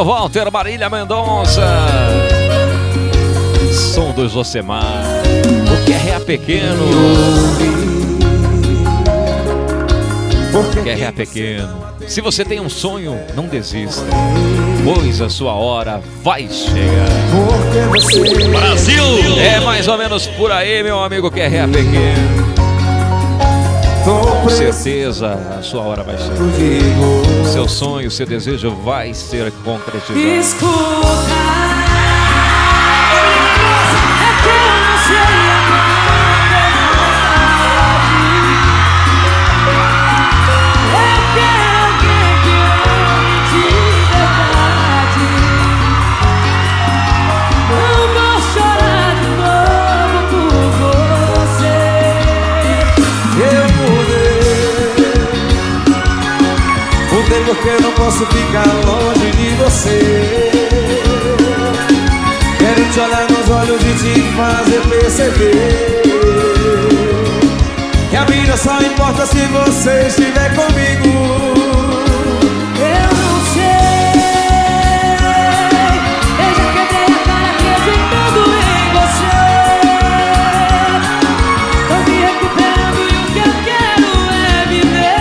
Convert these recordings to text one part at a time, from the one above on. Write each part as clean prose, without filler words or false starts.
Mano Walter, Marília Mendonça. Som do Josemar. O QRA pequeno. QRA pequeno. Se você tem um sonho, não desista, pois a sua hora vai chegar. Brasil! É mais ou menos por aí, meu amigo QRA pequeno. Com certeza a sua hora vai chegar. Seu sonho, seu desejo vai ser concretizado. Escuta. Porque eu não posso ficar longe de você. Quero te olhar nos olhos e te fazer perceber que a vida só importa se você estiver comigo. Eu não sei, eu já quebrei a cara acreditando em você. Tô me recuperando e o que eu quero é viver.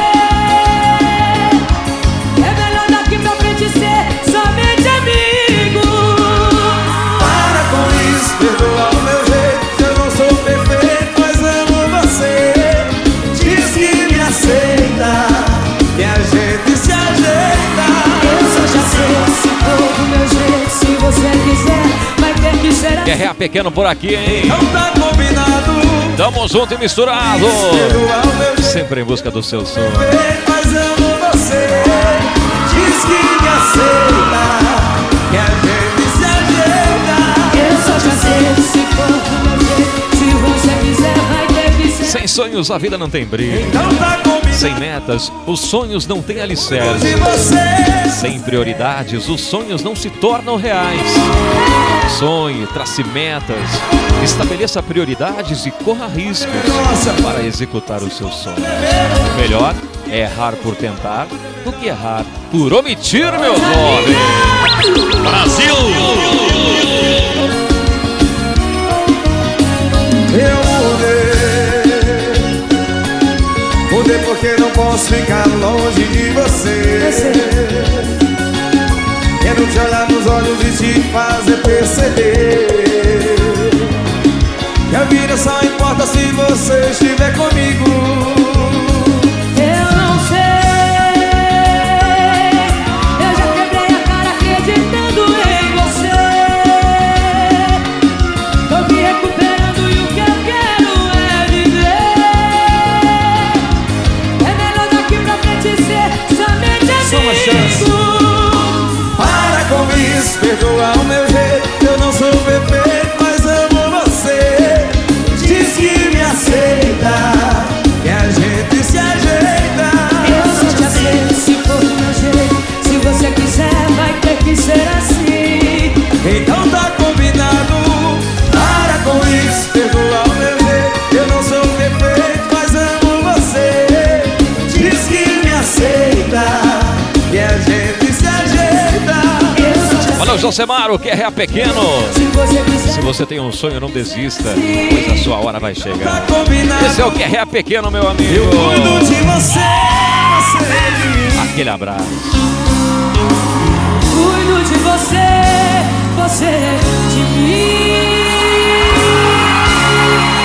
Ser somente amigo. Para com isso, perdoa o meu jeito. Eu não sou perfeito, mas amo você. Diz que me aceita, que a gente se ajeita. Eu só já sei, se for do meu jeito, se você quiser, vai ter que ser assim. QRA pequeno por aqui, hein? Não tá combinado. Tamo junto e misturado. Perdoa o meu jeito. Sempre em busca do seu sonho. Mas amo você. Diz que me aceita, que a gente se ajeita. Eu só já sei, se for do meu jeito, se você quiser, vai ter que ser. Sem sonhos a vida não tem brilho. Então tá combinado. Sem metas, os sonhos não têm alicerce. De você. Sem prioridades, os sonhos não se tornam reais. Sonhe, trace metas, estabeleça prioridades e corra riscos para executar o seu sonho. Melhor é errar por tentar do que errar por omitir, meu jovem. Brasil! Eu mudei porque não posso ficar longe de você. Quero te olhar nos olhos e te fazer perceber que a vida só importa se você estiver comigo. Eu não sei, eu já quebrei a cara acreditando em você. Tô me recuperando e o que eu quero é viver. É melhor daqui pra frente ser somente amigo. Só uma chance. Para com isso, perdoa o meu jeito. Eu não sou perfeito, mas amo você. Diz que me aceita, que a gente se ajeita. Eu só já sei, se for do meu jeito, se você quiser, vai ter que ser assim. Então tá combinado. Para com isso, perdoa o meu jeito. Eu não sou perfeito, mas amo você. Diz que me aceita, que a gente se ajeita. Olha o Josemar, o QRA pequeno. Se você quiser, Se você tem um sonho, não desista, pois a sua hora vai chegar. Tá combinado. Esse é o QRA pequeno, meu amigo. Eu cuido de você, você de mim. Aquele abraço. cuido de você, você de mim.